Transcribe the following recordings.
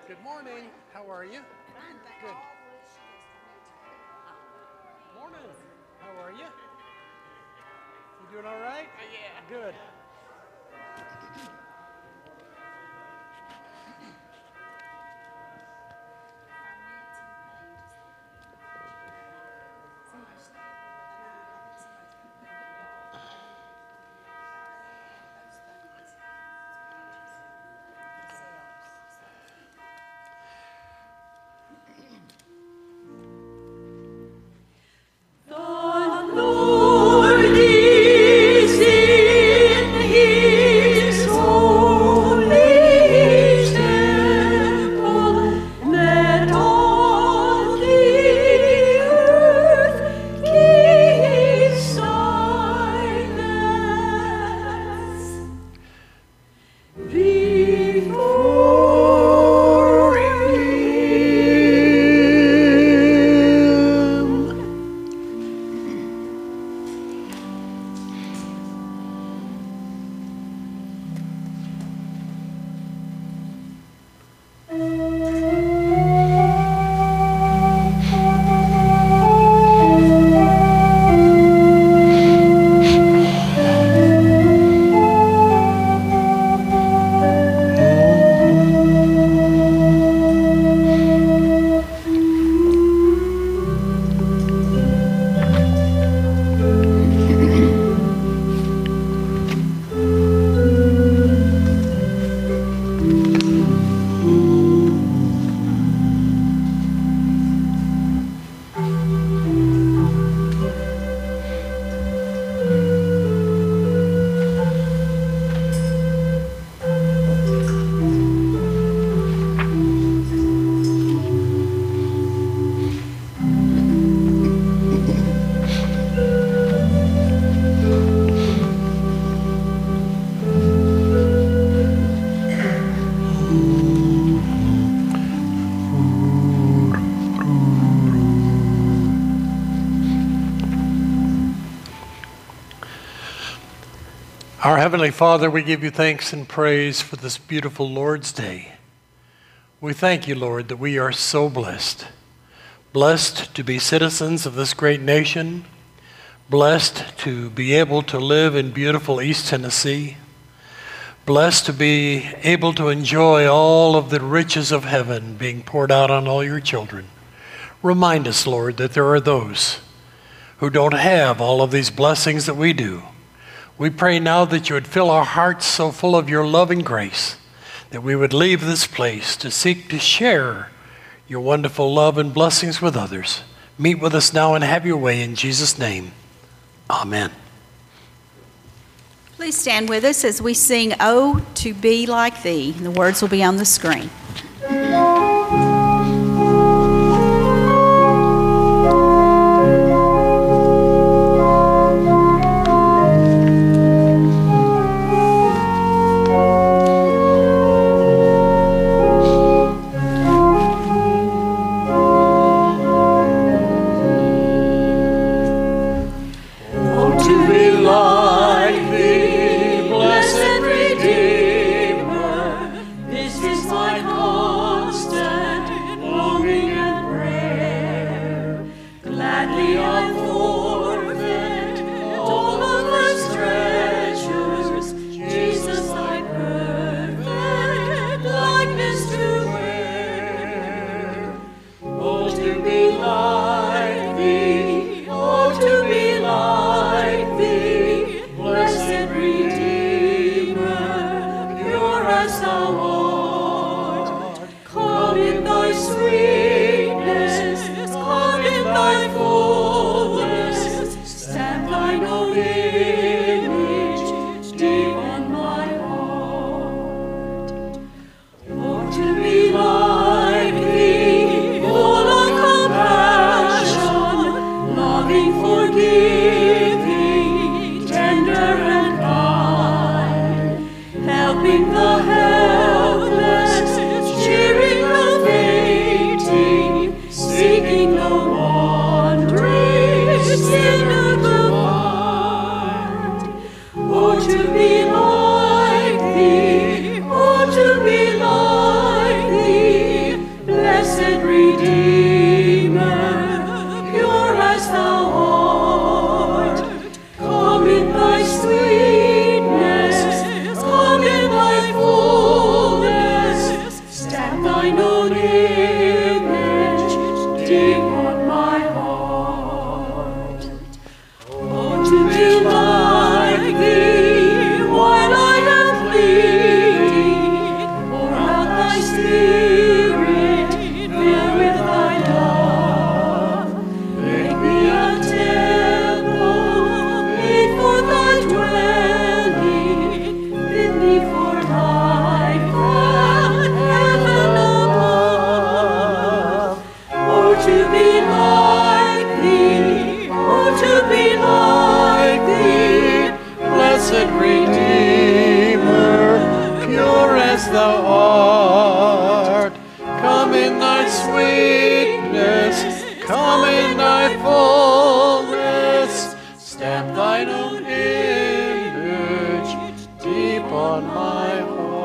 Good morning. How are you? Good. Morning. How are you? You doing all right? Yeah. Good. Our Heavenly Father, we give you thanks and praise for this beautiful Lord's Day. We thank you, Lord, that we are so blessed. Blessed to be citizens of this great nation. Blessed to be able to live in beautiful East Tennessee. Blessed to be able to enjoy all of the riches of heaven being poured out on all your children. Remind us, Lord, that there are those who don't have all of these blessings that we do. We pray now that you would fill our hearts so full of your love and grace that we would leave this place to seek to share your wonderful love and blessings with others. Meet with us now and have your way in Jesus' name. Amen. Please stand with us as we sing, "Oh, to be like thee." The words will be on the screen. To be like thee, thou art. Come in thy sweetness, come in thy fullness, stamp thine own image deep on my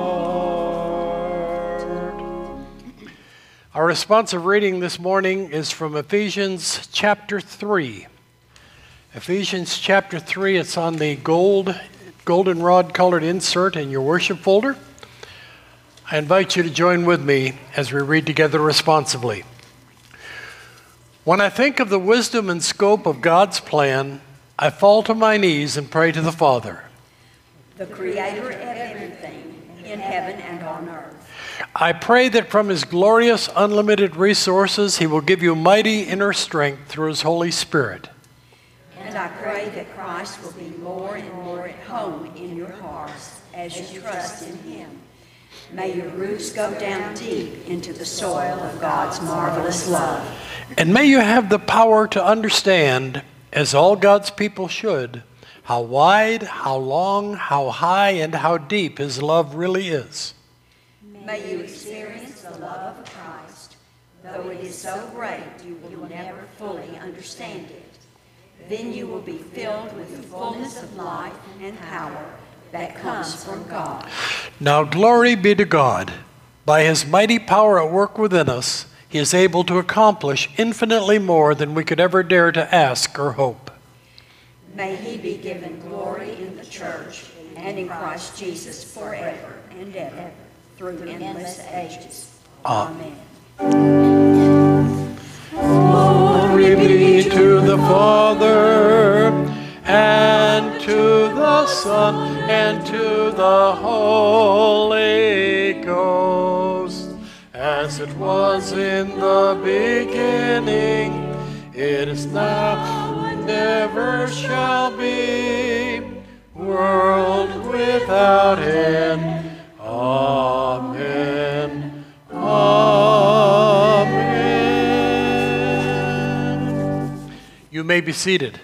heart. Our responsive reading this morning is from Ephesians chapter 3. Ephesians chapter 3, it's on the goldenrod colored insert in your worship folder. I invite you to join with me as we read together responsively. When I think of the wisdom and scope of God's plan, I fall to my knees and pray to the Father, the creator of everything in heaven and on earth. I pray that from his glorious, unlimited resources, he will give you mighty inner strength through his Holy Spirit. And I pray that Christ will be more and more at home in your hearts as you trust in him. May your roots go down deep into the soil of God's marvelous love. And may you have the power to understand, as all God's people should, how wide, how long, how high, and how deep his love really is. May you experience the love of Christ, though it is so great you will never fully understand it. Then you will be filled with the fullness of life and power that comes from God. Now glory be to God. By his mighty power at work within us, he is able to accomplish infinitely more than we could ever dare to ask or hope. May he be given glory in the church and in Christ Jesus forever and ever, through endless ages. Amen. Glory be to the Father, and to the Son, and to the Holy Ghost, as it was in the beginning, it is now, and ever shall be, world without end. Amen. Amen. You may be seated.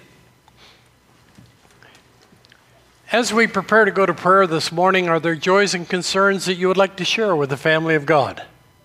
As we prepare to go to prayer this morning, are there joys and concerns that you would like to share with the family of God?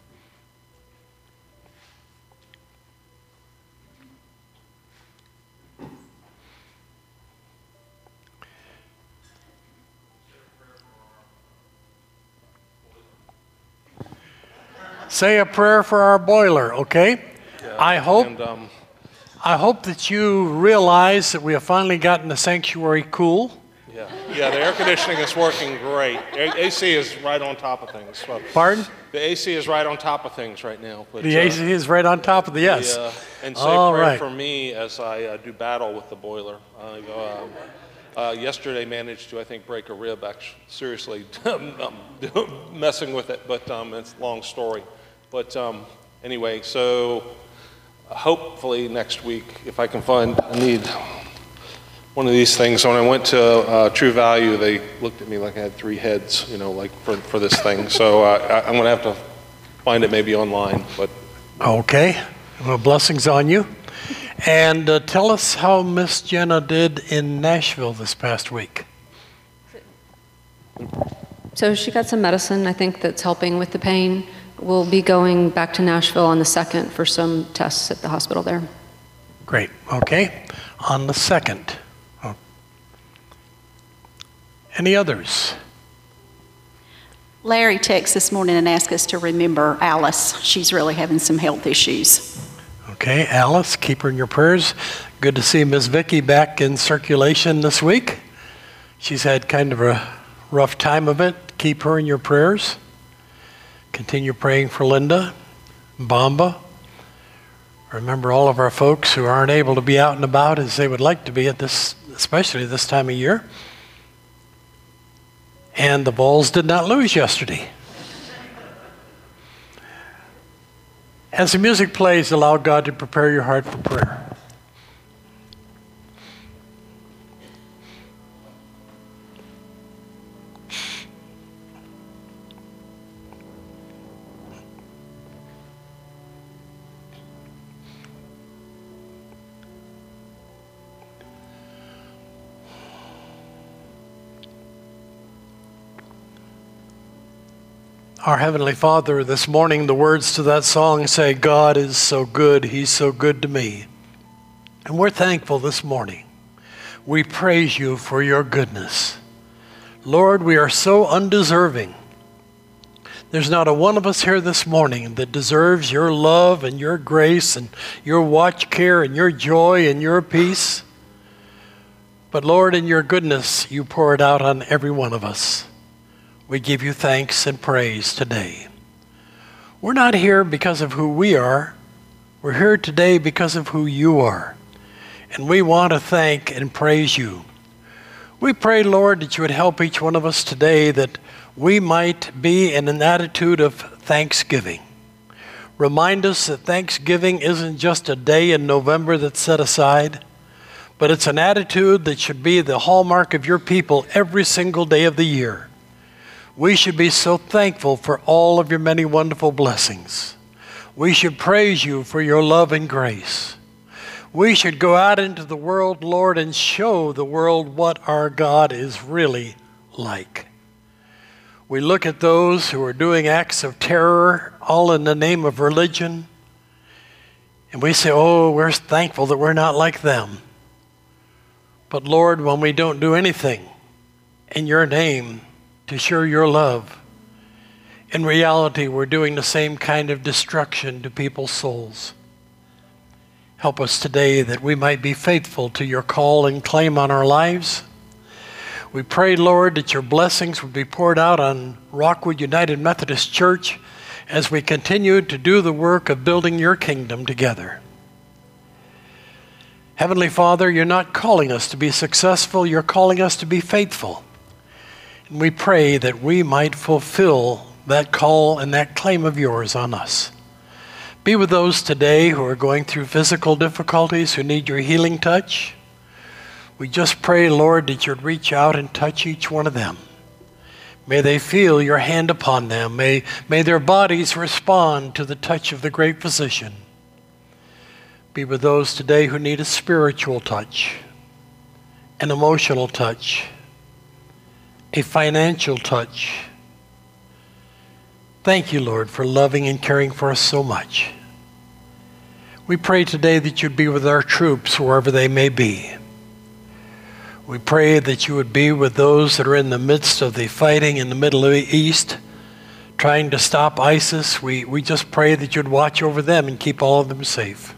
Say a prayer for our boiler, okay? Yeah, I hope that you realize that we have finally gotten the sanctuary cool. Yeah, the air conditioning is working great. AC is right on top of things. Well, Pardon? the AC is right on top of things right now. But, The AC is right on top of the yes. And say All prayer right. for me as I do battle with the boiler. Yesterday managed to, I think, break a rib, actually, seriously messing with it, but it's a long story. But anyway, so hopefully next week, if I can find, I need one of these things. When I went to True Value, they looked at me like I had 3 heads, you know, like for this thing. So I'm going to have to find it maybe online. But Okay. Well, blessings on you. And tell us how Miss Jenna did in Nashville this past week. So she got some medicine, I think, that's helping with the pain. We'll be going back to Nashville on the 2nd for some tests at the hospital there. Great. Okay. On the 2nd. Any others? Larry texted this morning and asked us to remember Alice. She's really having some health issues. Okay, Alice, keep her in your prayers. Good to see Miss Vicky back in circulation this week. She's had kind of a rough time of it. Keep her in your prayers. Continue praying for Linda, Bamba. Remember all of our folks who aren't able to be out and about as they would like to be at this, especially this time of year. And the Vols did not lose yesterday. As the music plays, allow God to prepare your heart for prayer. Our Heavenly Father, this morning the words to that song say, God is so good, He's so good to me. And we're thankful this morning. We praise you for your goodness. Lord, we are so undeserving. There's not a one of us here this morning that deserves your love and your grace and your watch care and your joy and your peace. But Lord, in your goodness, you pour it out on every one of us. We give you thanks and praise today. We're not here because of who we are. We're here today because of who you are. And we want to thank and praise you. We pray, Lord, that you would help each one of us today that we might be in an attitude of thanksgiving. Remind us that Thanksgiving isn't just a day in November that's set aside, but it's an attitude that should be the hallmark of your people every single day of the year. We should be so thankful for all of your many wonderful blessings. We should praise you for your love and grace. We should go out into the world, Lord, and show the world what our God is really like. We look at those who are doing acts of terror, all in the name of religion, and we say, oh, we're thankful that we're not like them. But Lord, when we don't do anything in your name to show your love, in reality, we're doing the same kind of destruction to people's souls. Help us today that we might be faithful to your call and claim on our lives. We pray, Lord, that your blessings would be poured out on Rockwood United Methodist Church as we continue to do the work of building your kingdom together. Heavenly Father, you're not calling us to be successful, you're calling us to be faithful. And we pray that we might fulfill that call and that claim of yours on us. Be with those today who are going through physical difficulties, who need your healing touch. We just pray, Lord, that you'd reach out and touch each one of them. May they feel your hand upon them. May their bodies respond to the touch of the great physician. Be with those today who need a spiritual touch, an emotional touch, a financial touch. Thank you, Lord, for loving and caring for us so much. We pray today that you'd be with our troops wherever they may be. We pray that you would be with those that are in the midst of the fighting in the Middle East, trying to stop ISIS. We just pray that you'd watch over them and keep all of them safe.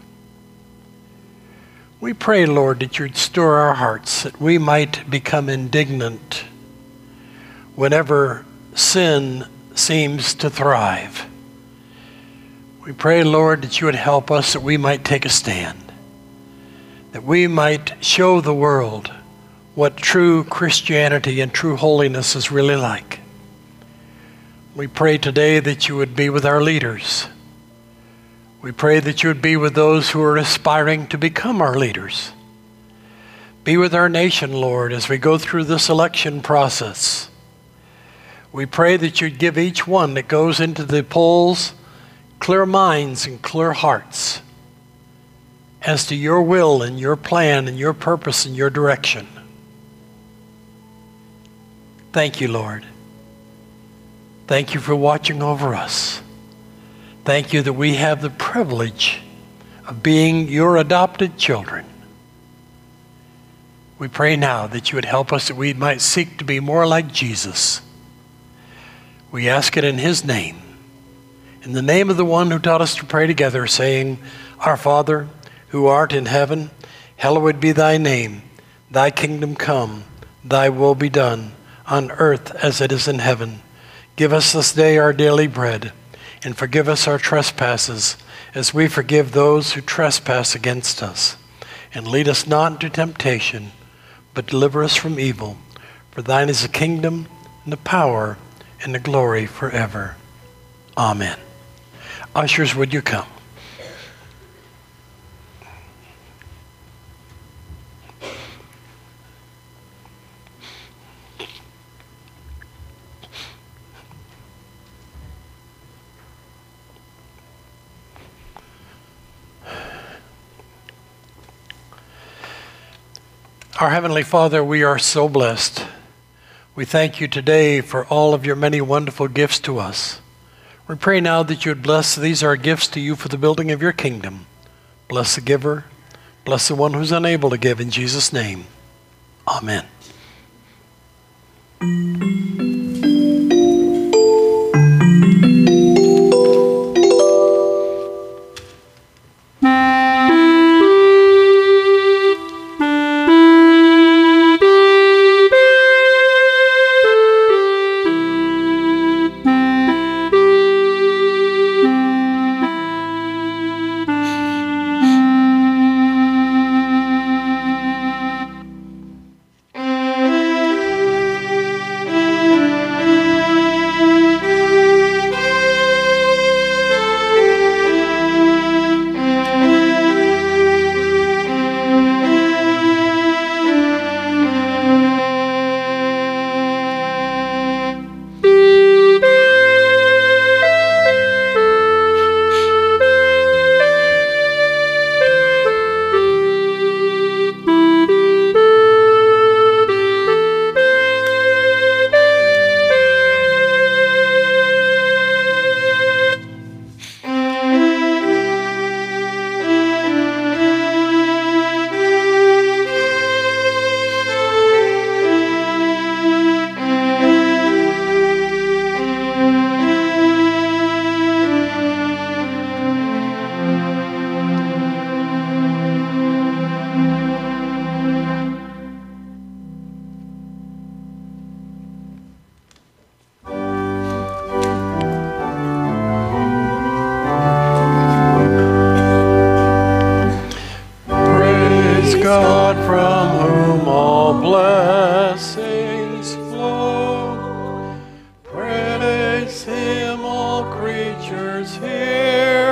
We pray, Lord, that you'd stir our hearts, that we might become indignant whenever sin seems to thrive. We pray, Lord, that you would help us, that we might take a stand, that we might show the world what true Christianity and true holiness is really like. We pray today that you would be with our leaders. We pray that you would be with those who are aspiring to become our leaders. Be with our nation, Lord, as we go through this election process. We pray that you'd give each one that goes into the polls clear minds and clear hearts as to your will and your plan and your purpose and your direction. Thank you, Lord. Thank you for watching over us. Thank you that we have the privilege of being your adopted children. We pray now that you would help us that we might seek to be more like Jesus. We ask it in his name, in the name of the one who taught us to pray together, saying, Our Father, who art in heaven, hallowed be thy name. Thy kingdom come, thy will be done, on earth as it is in heaven. Give us this day our daily bread, and forgive us our trespasses, as we forgive those who trespass against us. And lead us not into temptation, but deliver us from evil. For thine is the kingdom, and the power, and the glory forever. Amen. Ushers, would you come? Our Heavenly Father, we are so blessed. We thank you today for all of your many wonderful gifts to us. We pray now that you would bless these our gifts to you for the building of your kingdom. Bless the giver. Bless the one who's unable to give, in Jesus' name. Amen. God, from whom all blessings flow. Praise him, all creatures here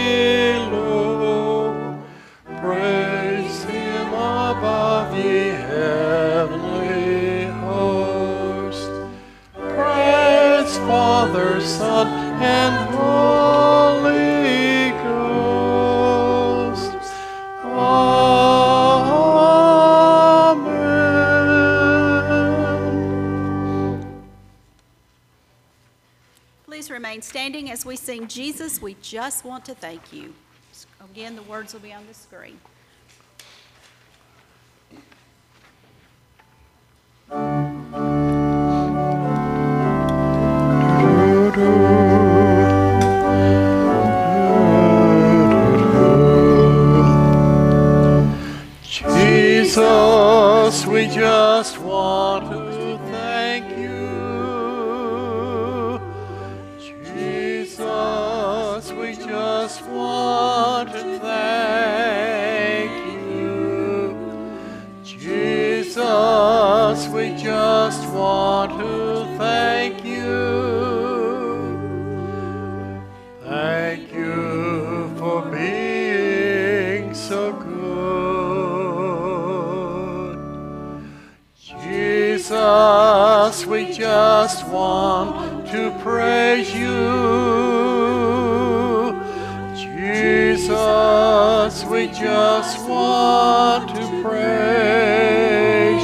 below. Praise him above, ye heavenly host. Praise Father, Son, and Holy Ghost. Please remain standing as we sing Jesus, We Just Want to Thank You. Again, the words will be on the screen. Jesus, we just want to thank you. Jesus, we just want to thank you. Jesus, we just want to thank you. Thank you for being so good. Jesus, we just want to praise you. Jesus, we just want to praise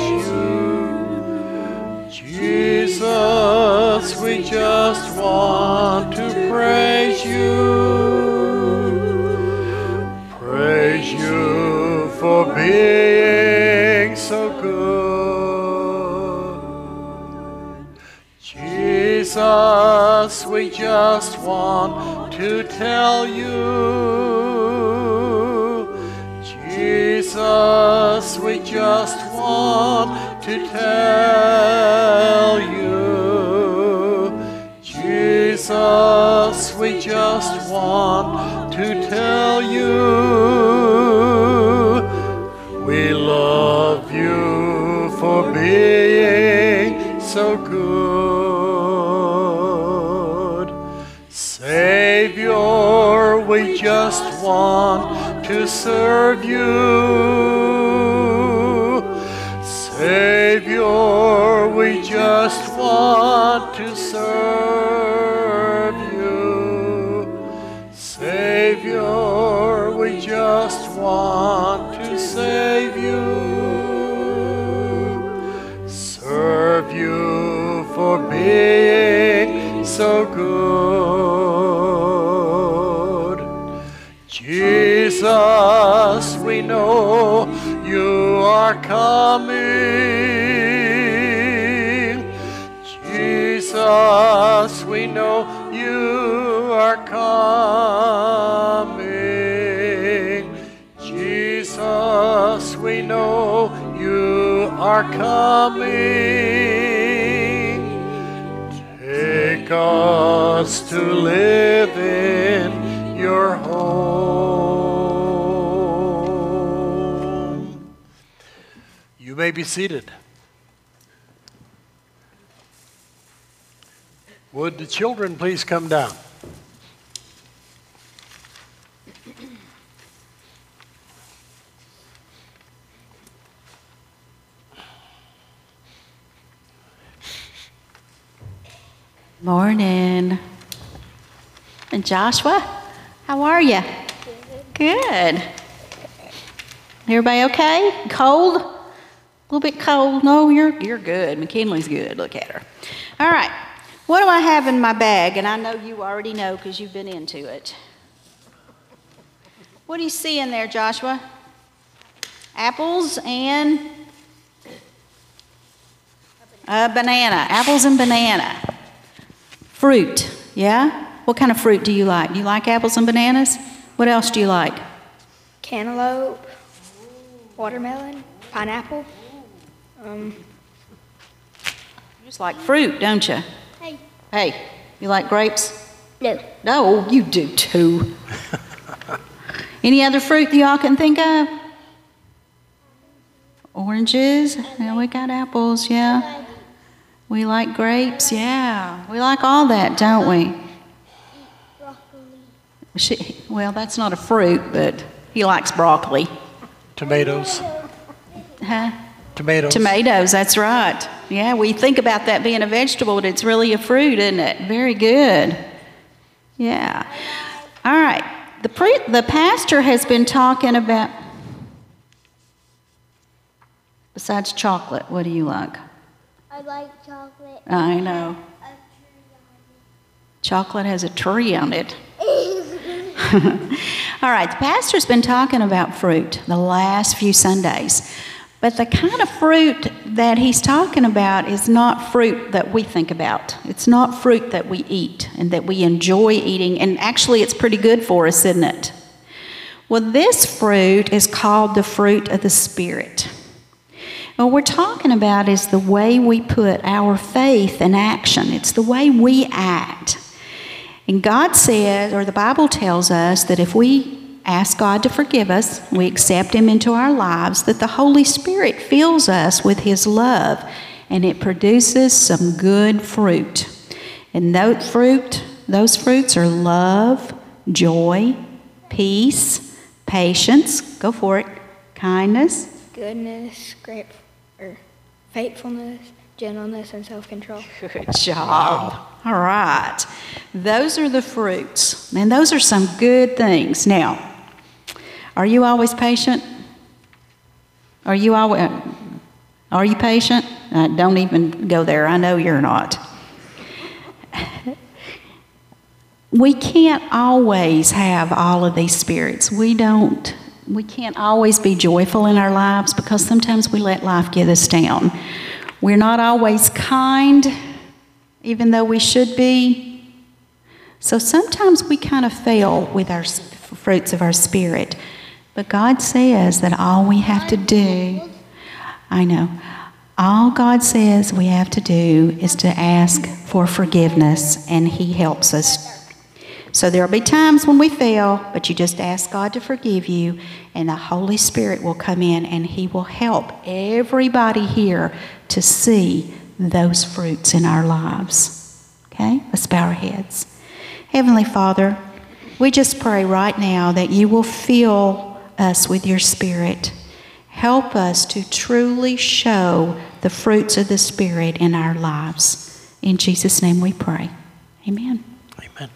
you. Jesus, we just want to praise you. Praise you for being so good. Jesus, we just want to tell you. Jesus, we just want to tell you. Jesus, we just want to tell you. We love you for being so good. Savior, we just want to serve you. Savior, we just want to serve you. Savior, we just want to save you. Serve you for being so good. we know you are coming. Jesus, we know you are coming. Jesus, we know you are coming. Take us to live in your home. You may be seated. Would the children please come down? Morning. And Joshua, how are you? Good. Everybody okay? Cold? A little bit cold? No, you're good. McKinley's good. Look at her. All right. What do I have in my bag? And I know you already know because you've been into it. What do you see in there, Joshua? Apples and a banana. Apples and banana. Fruit, yeah? What kind of fruit do you like? Do you like apples and bananas? What else do you like? Cantaloupe, watermelon, pineapple. You just like fruit, don't you? Hey. Hey, you like grapes? No. No, you do too. Any other fruit that y'all can think of? Oranges? Yeah, we got apples, yeah. We like grapes, yeah. We like all that, don't we? Well, that's not a fruit, but he likes broccoli. Tomatoes. Huh? Tomatoes. Tomatoes, that's right. Yeah, we think about that being a vegetable, but it's really a fruit, isn't it? Very good. Yeah. All right. The pastor has been talking about, besides chocolate, what do you like? I like chocolate. I know. Chocolate has a tree on it. All right, the pastor's been talking about fruit the last few Sundays. But the kind of fruit that he's talking about is not fruit that we think about. It's not fruit that we eat and that we enjoy eating. And actually, it's pretty good for us, isn't it? Well, this fruit is called the fruit of the Spirit. What we're talking about is the way we put our faith in action. It's the way we act. And God says, or the Bible tells us, that if we ask God to forgive us, we accept Him into our lives, that the Holy Spirit fills us with His love, and it produces some good fruit. And those fruits are love, joy, peace, patience, go for it, kindness, Goodness, faithfulness, gentleness, and self-control. Good job. All right. Those are the fruits. And those are some good things. Now, are you always patient? Are you patient? Don't even go there. I know you're not. We can't always have all of these spirits. We can't always be joyful in our lives because sometimes we let life get us down. We're not always kind, even though we should be. So sometimes we kind of fail with our fruits of our spirit. But God says that all we have to do, all God says we have to do is to ask for forgiveness, and He helps us. So there'll be times when we fail, but you just ask God to forgive you, and the Holy Spirit will come in, and He will help everybody here to see those fruits in our lives. Okay? Let's bow our heads. Heavenly Father, we just pray right now that you will fill us with your Spirit. Help us to truly show the fruits of the Spirit in our lives. In Jesus' name we pray. Amen. Amen.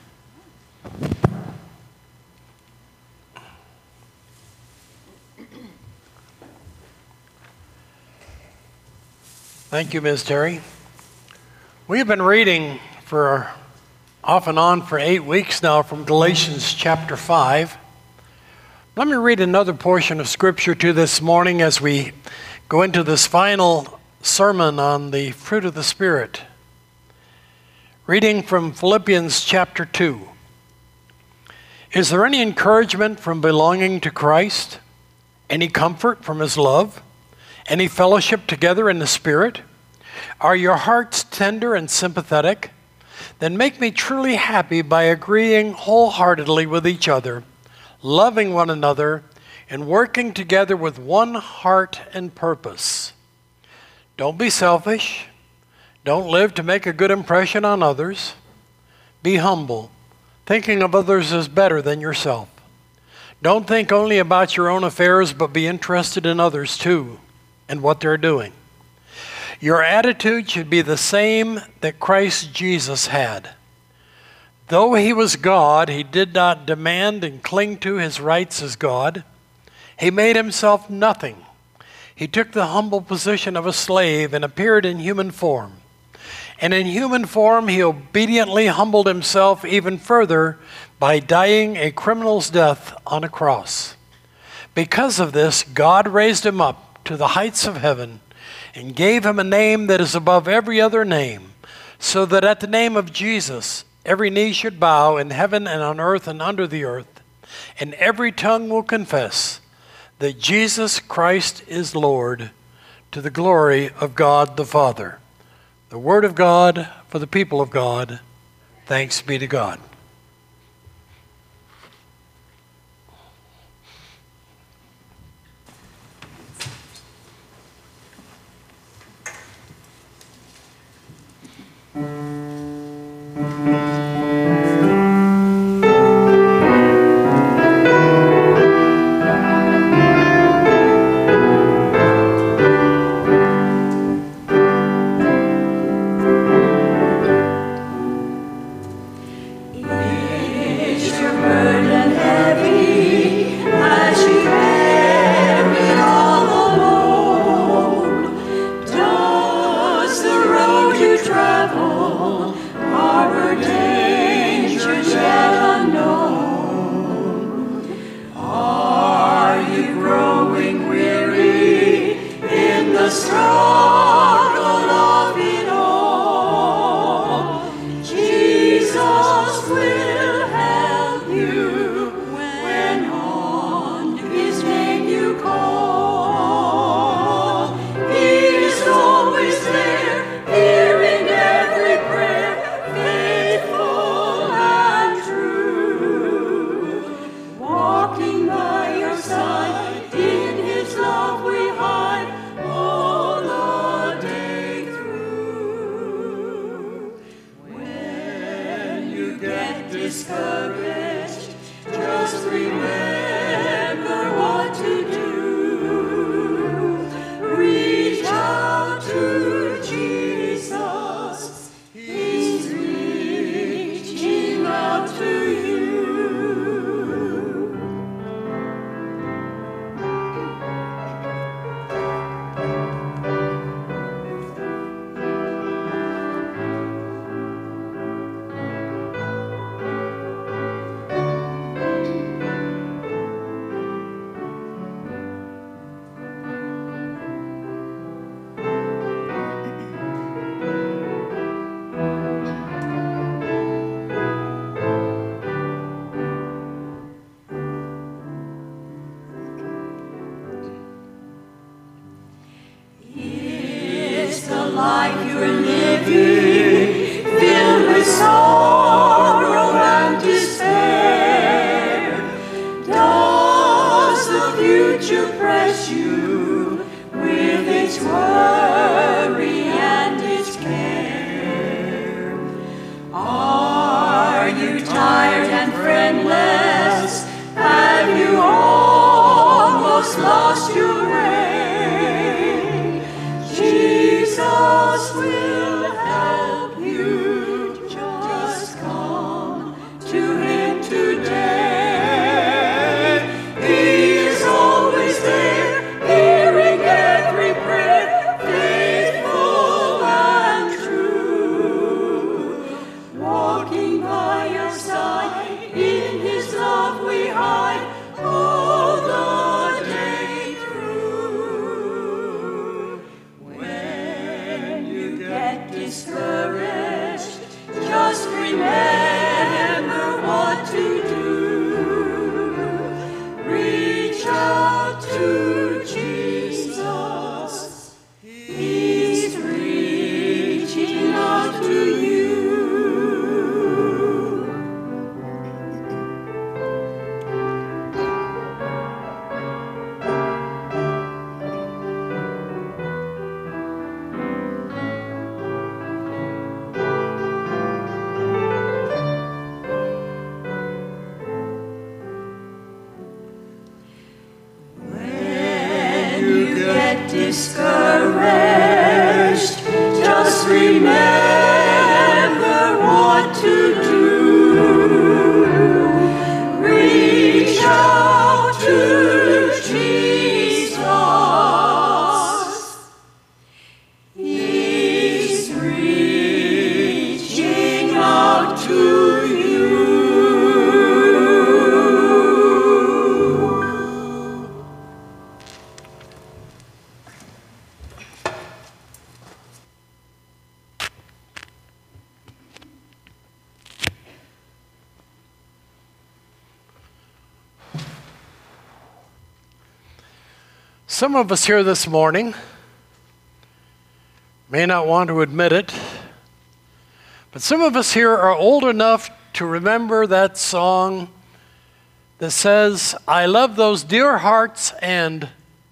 Thank you, Ms. Terry. We have been reading off and on for 8 weeks now from Galatians chapter 5. Let me read another portion of Scripture to this morning as we go into this final sermon on the fruit of the Spirit. Reading from Philippians chapter 2. Is there any encouragement from belonging to Christ? Any comfort from His love? Any fellowship together in the Spirit? Are your hearts tender and sympathetic? Then make me truly happy by agreeing wholeheartedly with each other, loving one another, and working together with one heart and purpose. Don't be selfish. Don't live to make a good impression on others. Be humble, thinking of others as better than yourself. Don't think only about your own affairs, but be interested in others too and what they're doing. Your attitude should be the same that Christ Jesus had. Though He was God, He did not demand and cling to His rights as God. He made Himself nothing. He took the humble position of a slave and appeared in human form. And in human form, He obediently humbled Himself even further by dying a criminal's death on a cross. Because of this, God raised Him up to the heights of heaven and gave Him a name that is above every other name, so that at the name of Jesus, every knee should bow in heaven and on earth and under the earth, and every tongue will confess that Jesus Christ is Lord, to the glory of God the Father. The Word of God for the people of God. Thanks be to God. discouraged, just remember what to do. Reach out to Jesus. He's reaching out to you. Discouraged, just remember what to do. Reach out to Jesus. He's reaching out to you. Some of us here this morning may not want to admit it, but some of us here are old enough to remember that song that says, I love those dear hearts and...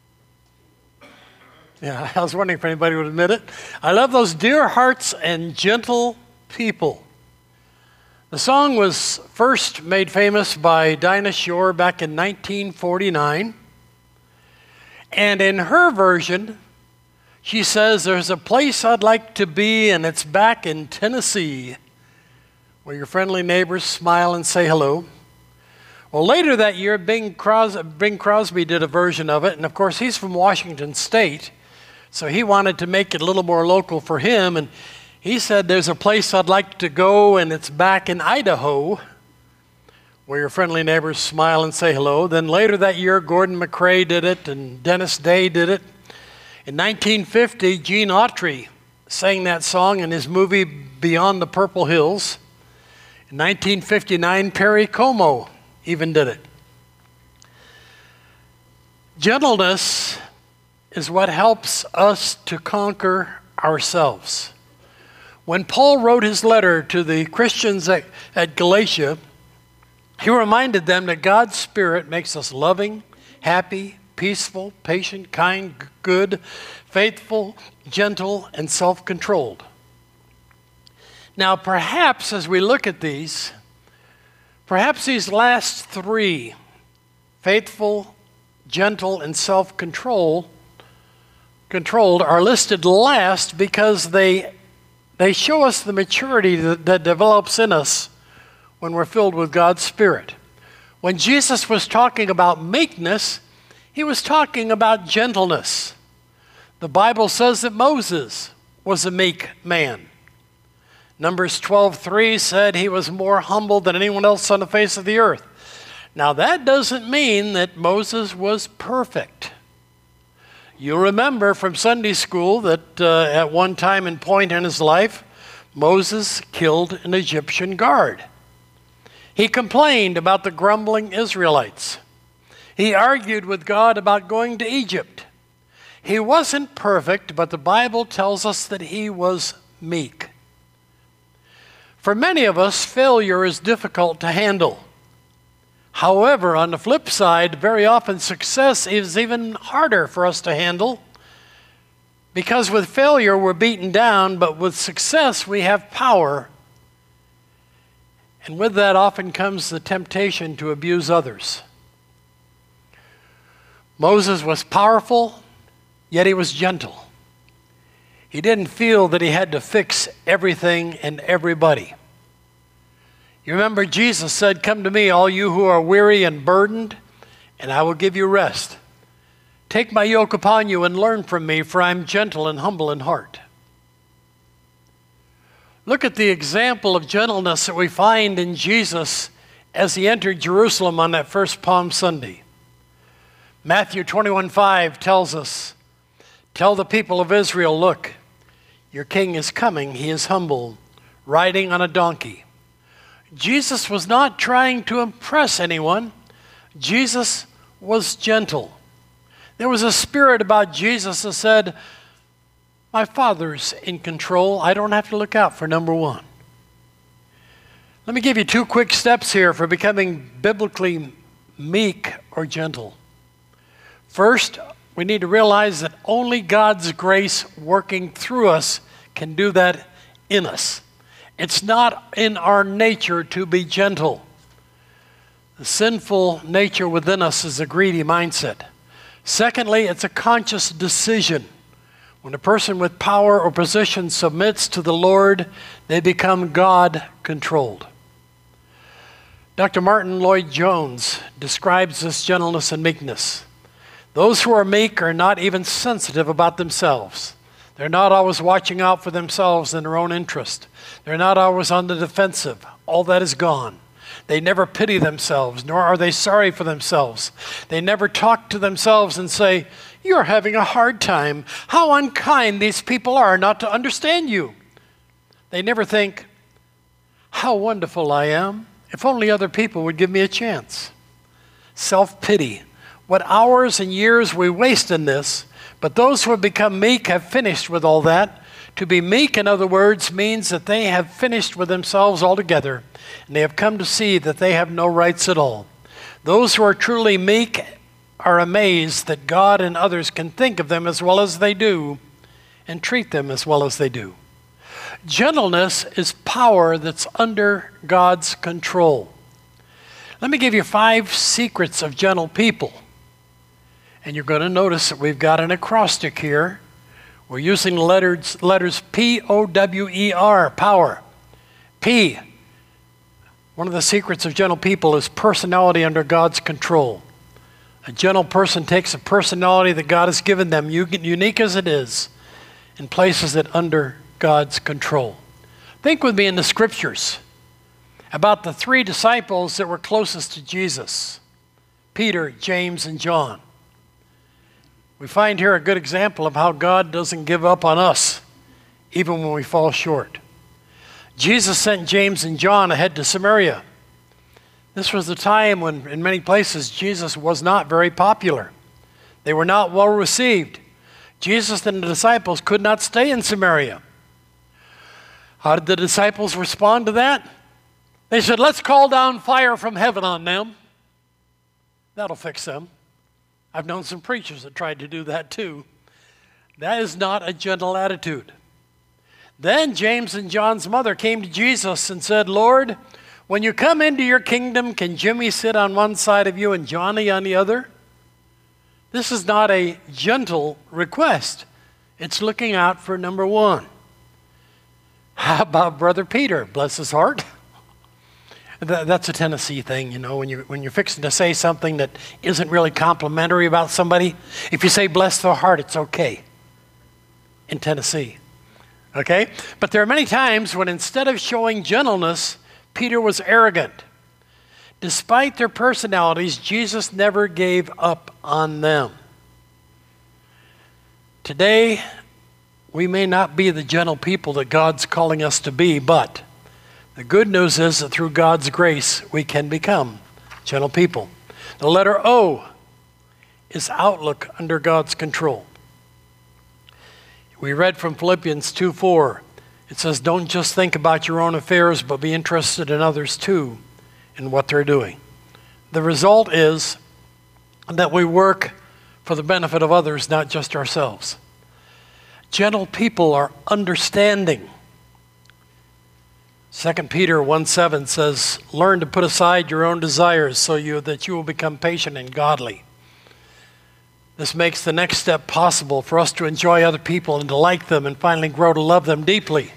Yeah, I was wondering if anybody would admit it. I love those dear hearts and gentle people. The song was first made famous by Dinah Shore back in 1949. And in her version, she says, there's a place I'd like to be, and it's back in Tennessee, where your friendly neighbors smile and say hello. Well, later that year, Bing Crosby did a version of it, and of course, he's from Washington State, so he wanted to make it a little more local for him, and he said, there's a place I'd like to go, and it's back in Idaho, where your friendly neighbors smile and say hello. Then later that year, Gordon MacRae did it, and Dennis Day did it. In 1950, Gene Autry sang that song in his movie Beyond the Purple Hills. In 1959, Perry Como even did it. Gentleness is what helps us to conquer ourselves. When Paul wrote his letter to the Christians at Galatia, he reminded them that God's Spirit makes us loving, happy, peaceful, patient, kind, good, faithful, gentle, and self-controlled. Now, perhaps as we look at these, perhaps these last three, faithful, gentle, and self-controlled, are listed last because they show us the maturity that develops in us when we're filled with God's Spirit. When Jesus was talking about meekness, he was talking about gentleness. The Bible says that Moses was a meek man. Numbers 12:3 said he was more humble than anyone else on the face of the earth. Now that doesn't mean that Moses was perfect. You'll remember from Sunday school that at one time and point in his life, Moses killed an Egyptian guard. He complained about the grumbling Israelites. He argued with God about going to Egypt. He wasn't perfect, but the Bible tells us that he was meek. For many of us, failure is difficult to handle. However, on the flip side, very often success is even harder for us to handle, because with failure we're beaten down, but with success we have power. And with that often comes the temptation to abuse others. Moses was powerful, yet he was gentle. He didn't feel that he had to fix everything and everybody. You remember Jesus said, "Come to me, all you who are weary and burdened, and I will give you rest. Take my yoke upon you and learn from me, for I am gentle and humble in heart." Look at the example of gentleness that we find in Jesus as he entered Jerusalem on that first Palm Sunday. Matthew 21:5 tells us, "Tell the people of Israel, look, Your king is coming. He is humble, riding on a donkey. Jesus was not trying to impress anyone. Jesus was gentle. There was a spirit about Jesus that said, my Father's in control. I don't have to look out for number one. Let me give you 2 quick steps here for becoming biblically meek or gentle. First, we need to realize that only God's grace working through us can do that in us. It's not in our nature to be gentle. The sinful nature within us is a greedy mindset. Secondly, it's a conscious decision. When a person with power or position submits to the Lord, they become God-controlled. Dr. Martin Lloyd-Jones describes this gentleness and meekness. Those who are meek are not even sensitive about themselves. They're not always watching out for themselves and their own interest. They're not always on the defensive. All that is gone. They never pity themselves, nor are they sorry for themselves. They never talk to themselves and say, you're having a hard time. How unkind these people are not to understand you. They never think, how wonderful I am. If only other people would give me a chance. Self-pity. What hours and years we waste in this, but those who have become meek have finished with all that. To be meek, in other words, means that they have finished with themselves altogether, and they have come to see that they have no rights at all. Those who are truly meek are amazed that God and others can think of them as well as they do and treat them as well as they do. Gentleness is power that's under God's control. Let me give you 5 secrets of gentle people. And you're going to notice that we've got an acrostic here. We're using letters P-O-W-E-R, power. P, one of the secrets of gentle people is personality under God's control. A gentle person takes a personality that God has given them, unique as it is, and places it under God's control. Think with me in the scriptures about the 3 disciples that were closest to Jesus, Peter, James, and John. We find here a good example of how God doesn't give up on us, even when we fall short. Jesus sent James and John ahead to Samaria. This was the time when, in many places, Jesus was not very popular. They were not well received. Jesus and the disciples could not stay in Samaria. How did the disciples respond to that? They said, let's call down fire from heaven on them. That'll fix them. I've known some preachers that tried to do that too. That is not a gentle attitude. Then James and John's mother came to Jesus and said, Lord, when you come into your kingdom, can Jimmy sit on one side of you and Johnny on the other? This is not a gentle request. It's looking out for number one. How about Brother Peter? Bless his heart. That's a Tennessee thing, you know, when you're fixing to say something that isn't really complimentary about somebody. If you say bless their heart, it's okay in Tennessee. Okay? But there are many times when instead of showing gentleness, Peter was arrogant. Despite their personalities, Jesus never gave up on them. Today, we may not be the gentle people that God's calling us to be, but the good news is that through God's grace, we can become gentle people. The letter O is outlook under God's control. We read from Philippians 2:4. It says, don't just think about your own affairs, but be interested in others too, in what they're doing. The result is that we work for the benefit of others, not just ourselves. Gentle people are understanding. 2 Peter 1:7 says, learn to put aside your own desires that you will become patient and godly. This makes the next step possible for us to enjoy other people and to like them and finally grow to love them deeply.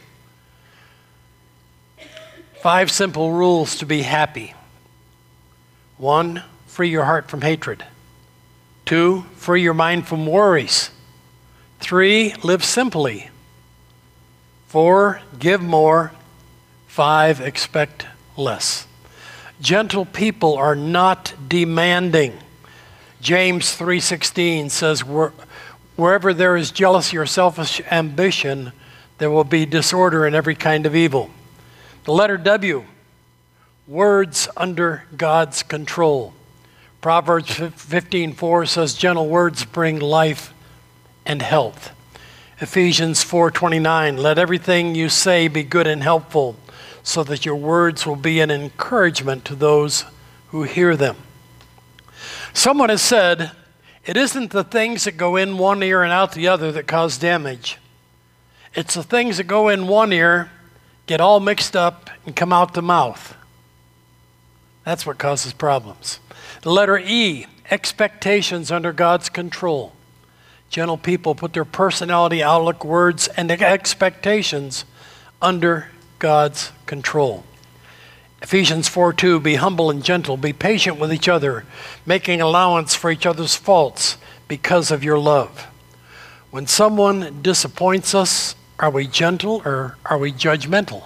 5 simple rules to be happy. 1, free your heart from hatred. 2, free your mind from worries. 3, live simply. 4, give more. 5, expect less. Gentle people are not demanding. James 3:16 says, wherever there is jealousy or selfish ambition, there will be disorder and every kind of evil. The letter W, words under God's control. Proverbs 15:4 says, gentle words bring life and health. Ephesians 4:29, let everything you say be good and helpful, so that your words will be an encouragement to those who hear them. Someone has said, it isn't the things that go in one ear and out the other that cause damage. It's the things that go in one ear, get all mixed up, and come out the mouth. That's what causes problems. The letter E, expectations under God's control. Gentle people put their personality, outlook, words, and expectations under God's control. Ephesians 4:2, be humble and gentle, be patient with each other, making allowance for each other's faults because of your love. When someone disappoints us, are we gentle or are we judgmental?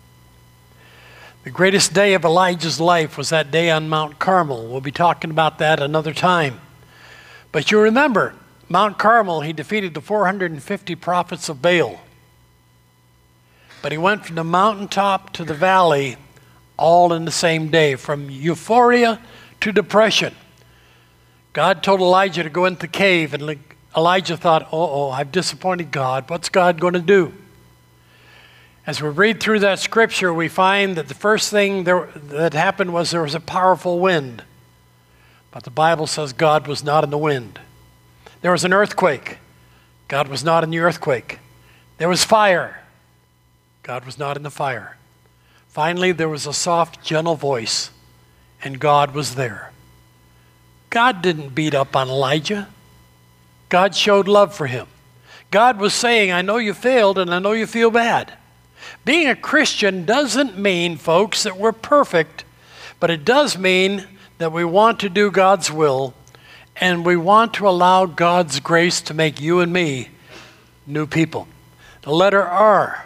The greatest day of Elijah's life was that day on Mount Carmel. We'll be talking about that another time. But you remember, Mount Carmel, he defeated the 450 prophets of Baal. But he went from the mountaintop to the valley all in the same day, from euphoria to depression. God told Elijah to go into the cave, and Elijah thought, I've disappointed God. What's God going to do? As we read through that scripture, we find that the first thing that happened was there was a powerful wind. But the Bible says God was not in the wind. There was an earthquake. God was not in the earthquake. There was fire. God was not in the fire. Finally, there was a soft, gentle voice, and God was there. God didn't beat up on Elijah. God showed love for him. God was saying, I know you failed, and I know you feel bad. Being a Christian doesn't mean, folks, that we're perfect, but it does mean that we want to do God's will, and we want to allow God's grace to make you and me new people. The letter R,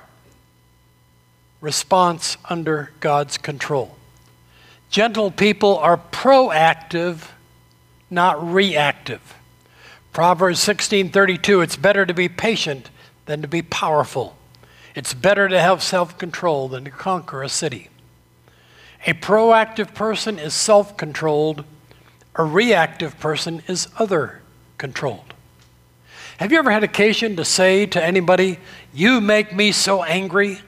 response under God's control. Gentle people are proactive, not reactive. Proverbs 16:32, it's better to be patient than to be powerful. It's better to have self-control than to conquer a city. A proactive person is self-controlled. A reactive person is other-controlled. Have you ever had occasion to say to anybody, you make me so angry?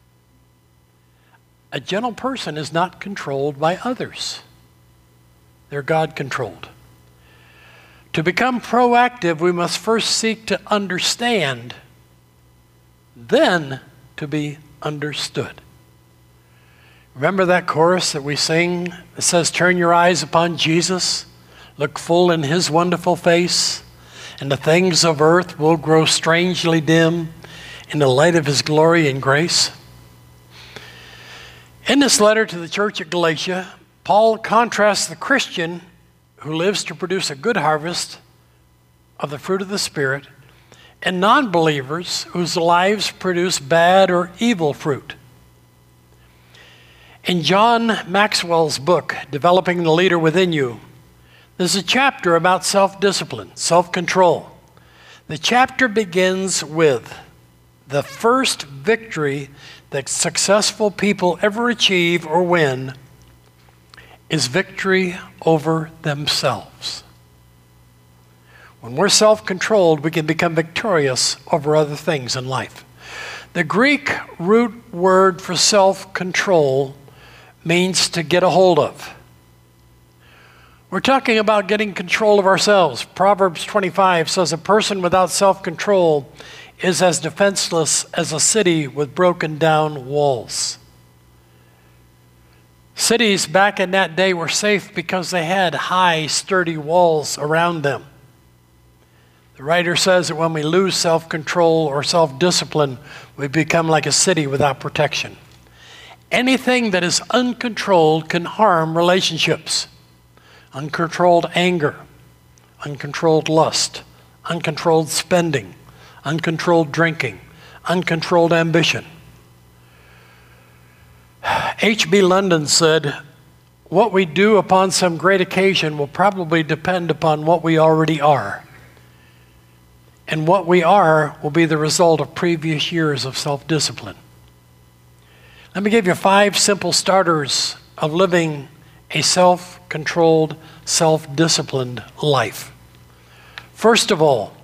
A gentle person is not controlled by others. They're God-controlled. To become proactive, we must first seek to understand, then to be understood. Remember that chorus that we sing that says, turn your eyes upon Jesus, look full in his wonderful face, and the things of earth will grow strangely dim in the light of his glory and grace. In this letter to the church at Galatia, Paul contrasts the Christian who lives to produce a good harvest of the fruit of the Spirit and non-believers whose lives produce bad or evil fruit. In John Maxwell's book, Developing the Leader Within You, there's a chapter about self-discipline, self-control. The chapter begins with the first victory that successful people ever achieve or win is victory over themselves. When we're self-controlled, we can become victorious over other things in life. The Greek root word for self-control means to get a hold of. We're talking about getting control of ourselves. Proverbs 25 says a person without self-control is as defenseless as a city with broken down walls. Cities back in that day were safe because they had high, sturdy walls around them. The writer says that when we lose self-control or self-discipline, we become like a city without protection. Anything that is uncontrolled can harm relationships. Uncontrolled anger, uncontrolled lust, uncontrolled spending, uncontrolled drinking, uncontrolled ambition. H.B. London said, what we do upon some great occasion will probably depend upon what we already are. and what we are will be the result of previous years of self-discipline. Let me give you 5 simple starters of living a self-controlled, self-disciplined life. First of all,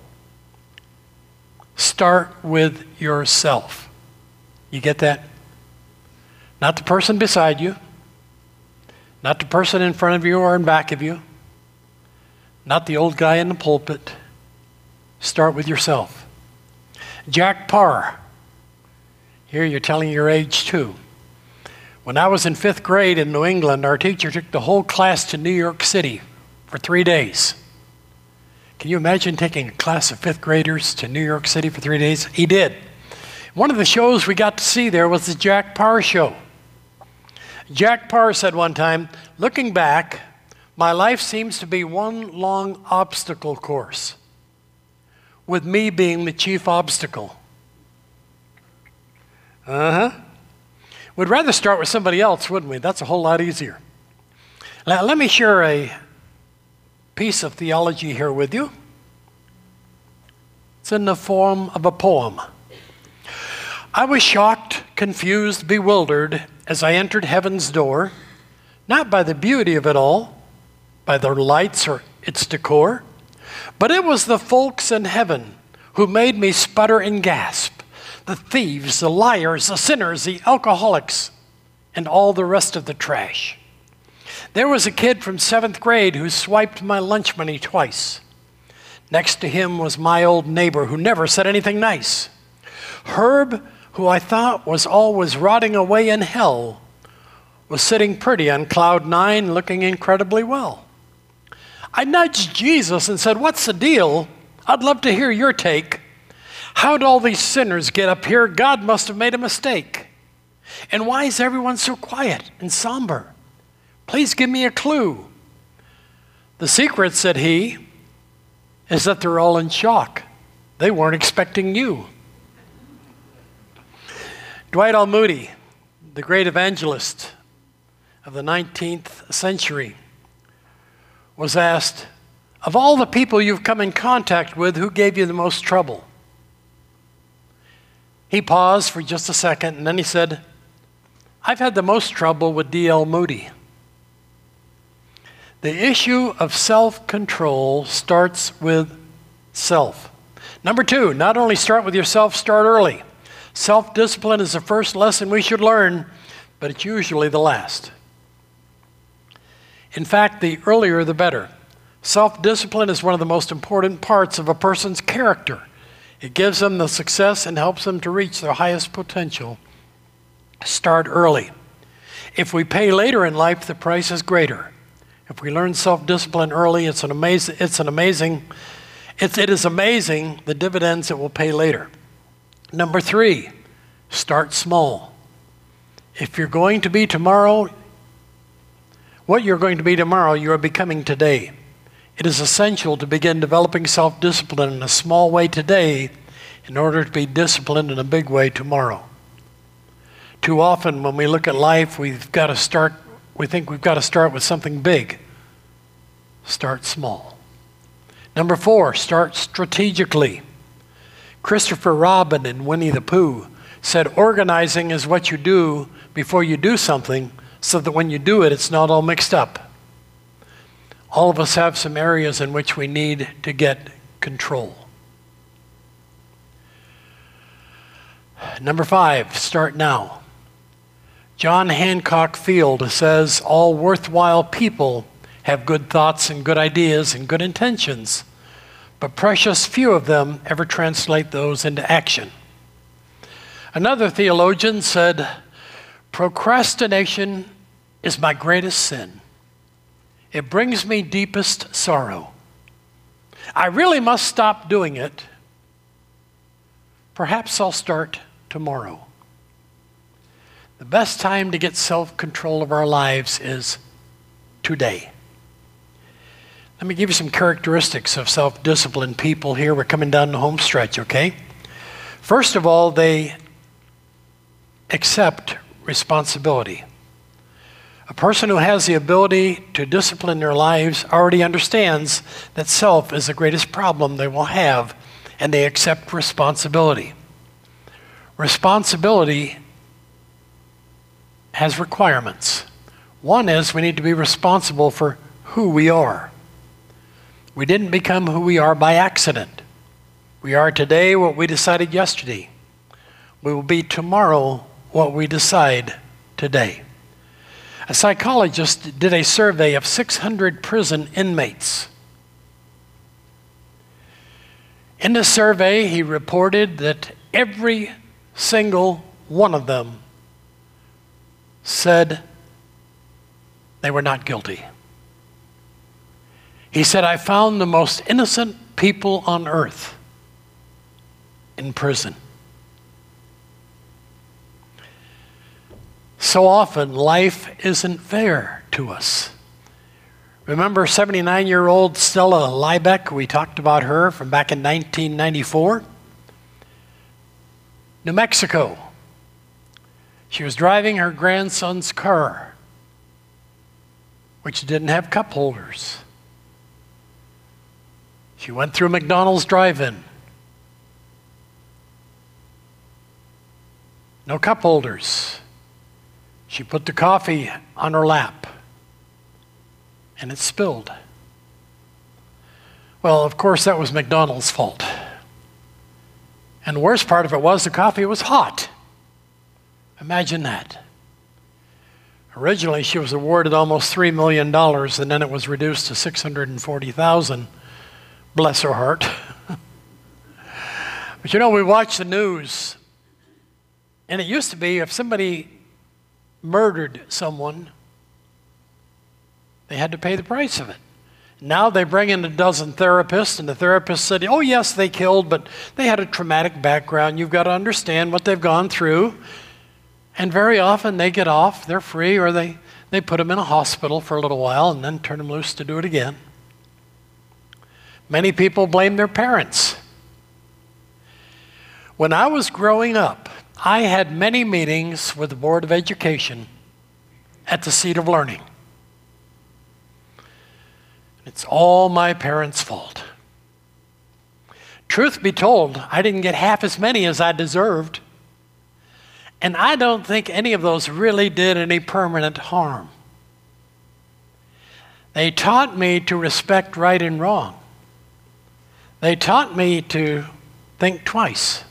start with yourself. You get that? Not the person beside you, not the person in front of you or in back of you, not the old guy in the pulpit. Start with yourself. Jack Parr. Here you're telling your age too. When I was in 5th grade in New England, our teacher took the whole class to New York City for 3 days. Can you imagine taking a class of 5th graders to New York City for 3 days? He did. One of the shows we got to see there was the Jack Parr show. Jack Parr said one time, looking back, my life seems to be one long obstacle course, with me being the chief obstacle. We'd rather start with somebody else, wouldn't we? That's a whole lot easier. Now, let me share a piece of theology here with you. It's in the form of a poem. I was shocked, confused, bewildered as I entered heaven's door, not by the beauty of it all, by the lights or its decor, but it was the folks in heaven who made me sputter and gasp. The thieves, the liars, the sinners, the alcoholics, and all the rest of the trash. There was a kid from 7th grade who swiped my lunch money twice. Next to him was my old neighbor who never said anything nice. Herb, who I thought was always rotting away in hell, was sitting pretty on cloud 9, looking incredibly well. I nudged Jesus and said, "What's the deal? I'd love to hear your take. How'd all these sinners get up here? God must have made a mistake. And why is everyone so quiet and somber? Please give me a clue." "The secret," said he, "is that they're all in shock. They weren't expecting you." Dwight L. Moody, the great evangelist of the 19th century, was asked, "Of all the people you've come in contact with, who gave you the most trouble?" He paused for just a second, and then he said, "I've had the most trouble with D.L. Moody." The issue of self-control starts with self. Number 2, not only start with yourself, start early. Self-discipline is the first lesson we should learn, but it's usually the last. In fact, the earlier the better. Self-discipline is one of the most important parts of a person's character. It gives them the success and helps them to reach their highest potential. Start early. If we pay later in life, the price is greater. If we learn self-discipline early, it is amazing the dividends it will pay later. Number 3, start small. If you're going to be tomorrow, what you're going to be tomorrow, you are becoming today. It is essential to begin developing self-discipline in a small way today in order to be disciplined in a big way tomorrow. Too often when we look at life, we think we've got to start with something big. Start small. Number 4, start strategically. Christopher Robin in Winnie the Pooh said, organizing is what you do before you do something so that when you do it, it's not all mixed up. All of us have some areas in which we need to get control. Number 5, start now. John Hancock Field says, all worthwhile people have good thoughts and good ideas and good intentions, but precious few of them ever translate those into action. Another theologian said, procrastination is my greatest sin. It brings me deepest sorrow. I really must stop doing it. Perhaps I'll start tomorrow. The best time to get self-control of our lives is today. Let me give you some characteristics of self-disciplined people here. We're coming down the home stretch, okay? First of all, they accept responsibility. A person who has the ability to discipline their lives already understands that self is the greatest problem they will have and they accept responsibility. Responsibility has requirements. One is we need to be responsible for who we are. We didn't become who we are by accident. We are today what we decided yesterday. We will be tomorrow what we decide today. A psychologist did a survey of 600 prison inmates. In the survey, he reported that every single one of them said they were not guilty. He said, I found the most innocent people on earth in prison. So often, life isn't fair to us. Remember 79-year-old Stella Liebeck? We talked about her from back in 1994. New Mexico. She was driving her grandson's car, which didn't have cup holders. She went through McDonald's drive-in. No cup holders. She put the coffee on her lap, and it spilled. Well, of course, that was McDonald's fault. And the worst part of it was the coffee was hot. Imagine that. Originally, she was awarded almost $3 million, and then it was reduced to $640,000. Bless her heart. But you know, we watch the news, and it used to be if somebody murdered someone, they had to pay the price of it. Now they bring in a dozen therapists, and the therapist said, oh yes, they killed, but they had a traumatic background. You've got to understand what they've gone through. And very often they get off, they're free, or they put them in a hospital for a little while and then turn them loose to do it again. Many people blame their parents. When I was growing up, I had many meetings with the Board of Education at the seat of learning. It's all my parents' fault. Truth be told, I didn't get half as many as I deserved. And I don't think any of those really did any permanent harm. They taught me to respect right and wrong. They taught me to think twice.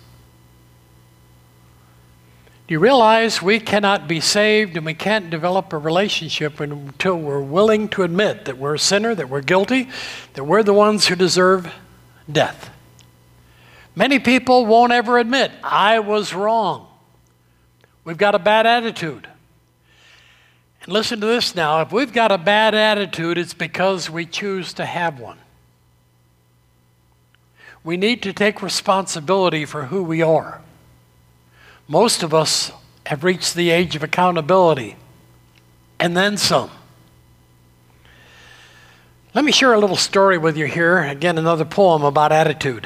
Do you realize we cannot be saved and we can't develop a relationship until we're willing to admit that we're a sinner, that we're guilty, that we're the ones who deserve death? Many people won't ever admit, I was wrong. We've got a bad attitude. And listen to this now, if we've got a bad attitude, it's because we choose to have one. We need to take responsibility for who we are. Most of us have reached the age of accountability, and then some. Let me share a little story with you here. Again, another poem about attitude.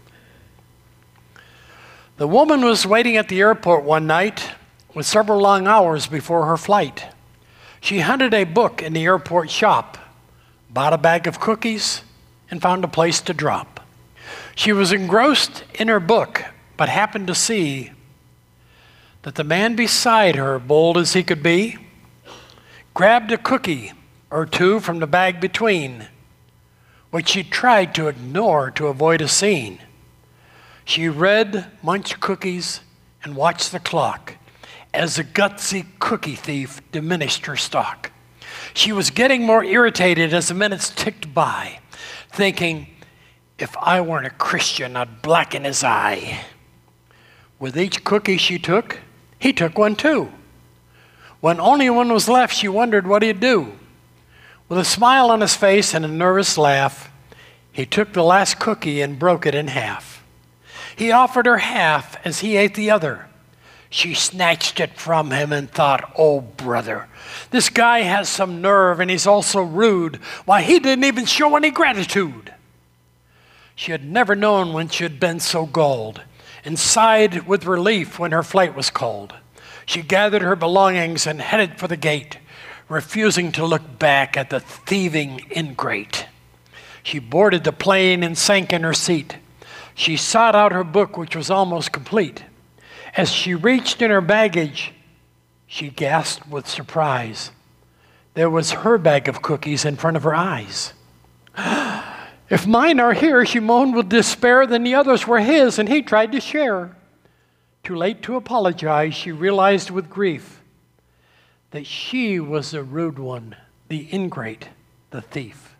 The woman was waiting at the airport one night with several long hours before her flight. She hunted a book in the airport shop, bought a bag of cookies, and found a place to drop. She was engrossed in her book, but happened to see that the man beside her, bold as he could be, grabbed a cookie or two from the bag between, which she tried to ignore to avoid a scene. She read, munched cookies, and watched the clock as the gutsy cookie thief diminished her stock. She was getting more irritated as the minutes ticked by, thinking, if I weren't a Christian, I'd blacken his eye. With each cookie she took, he took one too. When only one was left, she wondered what he'd do. With a smile on his face and a nervous laugh, he took the last cookie and broke it in half. He offered her half as he ate the other. She snatched it from him and thought, oh, brother, this guy has some nerve and he's also rude. Why, he didn't even show any gratitude. She had never known when she had been so galled, and sighed with relief when her flight was called. She gathered her belongings and headed for the gate, refusing to look back at the thieving ingrate. She boarded the plane and sank in her seat. She sought out her book, which was almost complete. As she reached in her baggage, she gasped with surprise. There was her bag of cookies in front of her eyes. If mine are here, she moaned with despair, then the others were his, and he tried to share. Too late to apologize, she realized with grief that she was the rude one, the ingrate, the thief.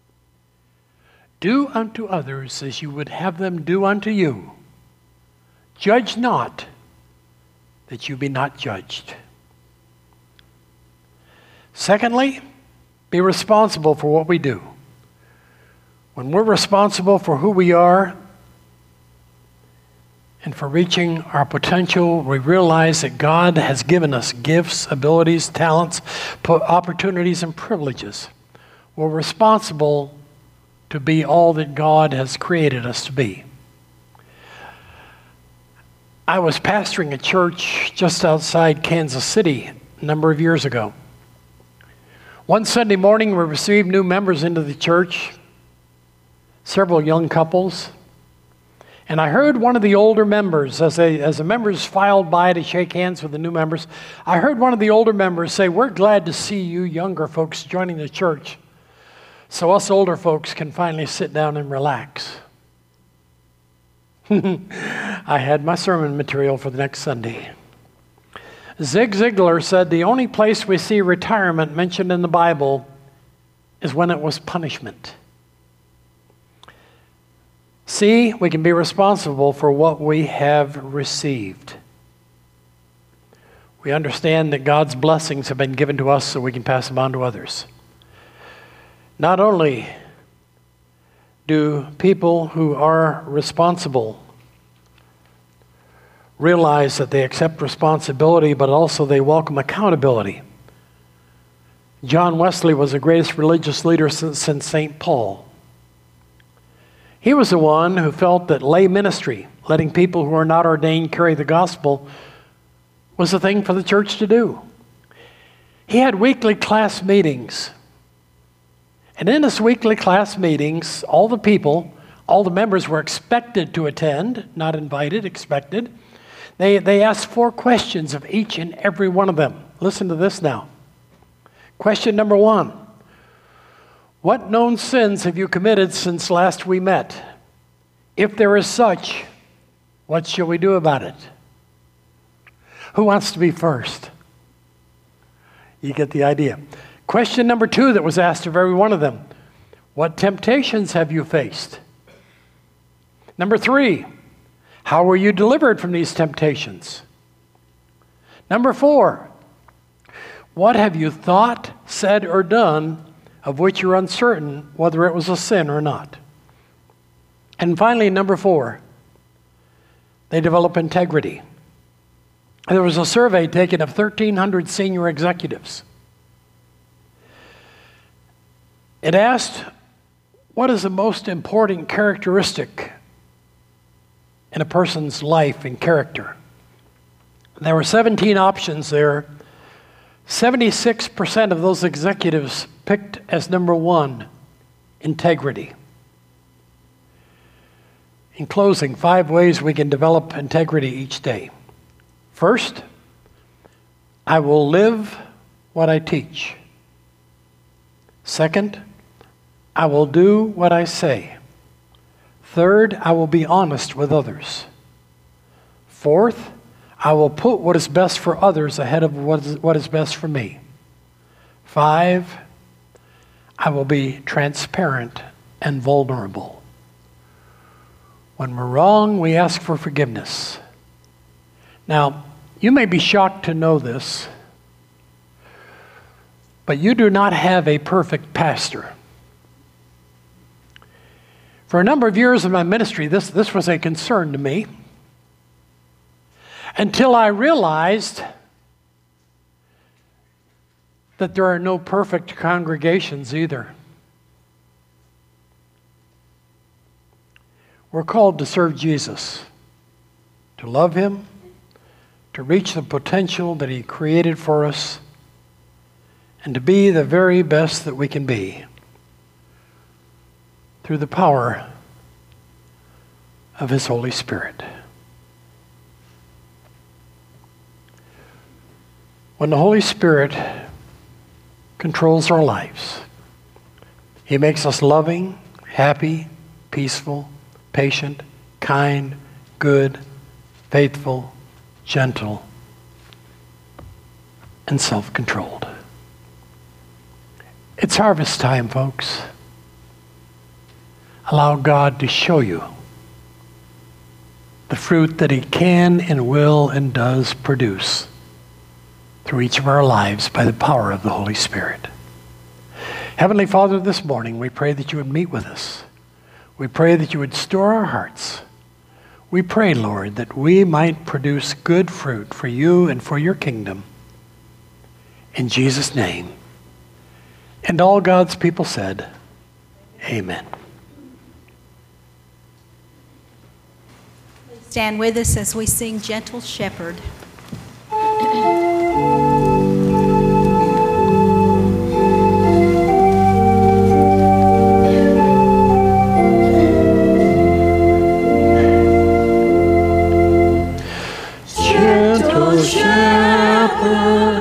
Do unto others as you would have them do unto you. Judge not, that you be not judged. Secondly, be responsible for what we do. When we're responsible for who we are and for reaching our potential, we realize that God has given us gifts, abilities, talents, opportunities, and privileges. We're responsible to be all that God has created us to be. I was pastoring a church just outside Kansas City a number of years ago. One Sunday morning, we received new members into the church, several young couples, and I heard one of the older members, as the members filed by to shake hands with the new members, I heard one of the older members say, "We're glad to see you younger folks joining the church, so us older folks can finally sit down and relax." I had my sermon material for the next Sunday. Zig Ziglar said the only place we see retirement mentioned in the Bible is when it was punishment. See, we can be responsible for what we have received. We understand that God's blessings have been given to us so we can pass them on to others. Not only do people who are responsible realize that they accept responsibility, but also they welcome accountability. John Wesley was the greatest religious leader since St. Paul. He was the one who felt that lay ministry, letting people who are not ordained carry the gospel, was the thing for the church to do. He had weekly class meetings. And in his weekly class meetings, all the members were expected to attend, not invited, expected. They asked 4 questions of each and every one of them. Listen to this now. Question number 1. What known sins have you committed since last we met? If there is such, what shall we do about it? Who wants to be first? You get the idea. Question number 2 that was asked of every one of them. What temptations have you faced? Number 3. How were you delivered from these temptations? Number 4. What have you thought, said, or done of which you're uncertain whether it was a sin or not? And finally, number 4, they develop integrity. There was a survey taken of 1,300 senior executives. It asked, what is the most important characteristic in a person's life and character? There were 17 options there. 76% of those executives picked as number 1, integrity. In closing, 5 ways we can develop integrity each day. First, I will live what I teach. Second, I will do what I say. Third, I will be honest with others. Fourth, I will put what is best for others ahead of what is best for me. 5, I will be transparent and vulnerable. When we're wrong, we ask for forgiveness. Now, you may be shocked to know this, but you do not have a perfect pastor. For a number of years in my ministry, this was a concern to me, until I realized that there are no perfect congregations either. We're called to serve Jesus, to love Him, to reach the potential that He created for us, and to be the very best that we can be through the power of His Holy Spirit. When the Holy Spirit controls our lives, He makes us loving, happy, peaceful, patient, kind, good, faithful, gentle, and self-controlled. It's harvest time, folks. Allow God to show you the fruit that He can and will and does produce through each of our lives by the power of the Holy Spirit. Heavenly Father, this morning we pray that you would meet with us. We pray that you would stir our hearts. We pray, Lord, that we might produce good fruit for you and for your kingdom. In Jesus' name. And all God's people said, amen. Stand with us as we sing Gentle Shepherd. Gentle shepherd,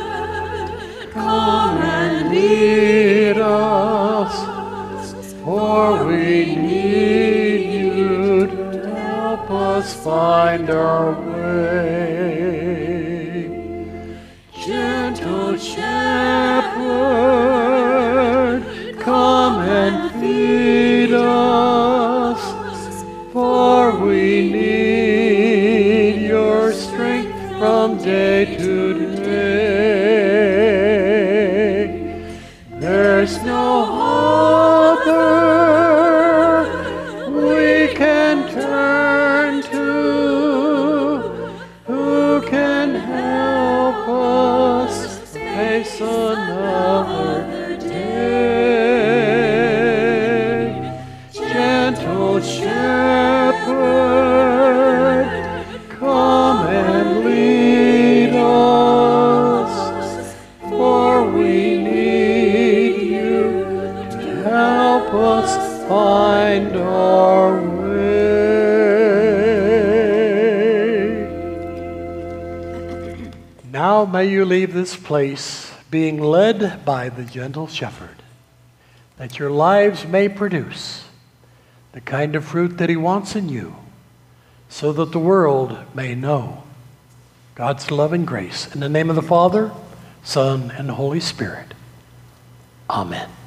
come and lead us, for we need you to help us find our way. Gentle shepherd, come and feed us, for we need your strength from day to day. There's no other we can turn to who can help us face another day. Gentle shepherd, come and lead us, for we need you to help us find our way. Now may you leave this place being led by the gentle shepherd, that your lives may produce the kind of fruit that he wants in you, so that the world may know God's love and grace. In the name of the Father, Son, and Holy Spirit. Amen.